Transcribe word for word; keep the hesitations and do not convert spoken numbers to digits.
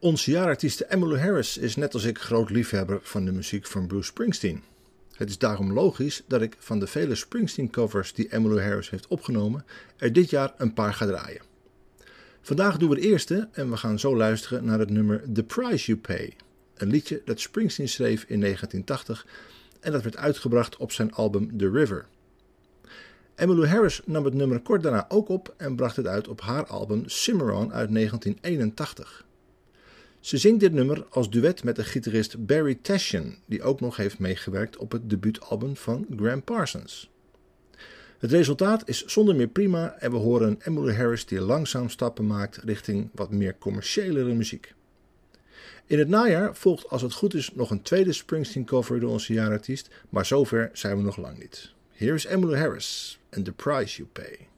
Onze jaarartieste Emmylou Harris is net als ik groot liefhebber van de muziek van Bruce Springsteen. Het is daarom logisch dat ik van de vele Springsteen-covers die Emmylou Harris heeft opgenomen er dit jaar een paar ga draaien. Vandaag doen we de eerste en we gaan zo luisteren naar het nummer The Price You Pay. Een liedje dat Springsteen schreef in negentien tachtig en dat werd uitgebracht op zijn album The River. Emmylou Harris nam het nummer kort daarna ook op en bracht het uit op haar album Cimarron uit negentien eenentachtig. Ze zingt dit nummer als duet met de gitarist Barry Tashian, die ook nog heeft meegewerkt op het debuutalbum van Gram Parsons. Het resultaat is zonder meer prima en we horen een Emmylou Harris die langzaam stappen maakt richting wat meer commerciëlere muziek. In het najaar volgt als het goed is nog een tweede Springsteen cover door onze jaarartiest, maar zover zijn we nog lang niet. Hier is Emmylou Harris en The Price You Pay.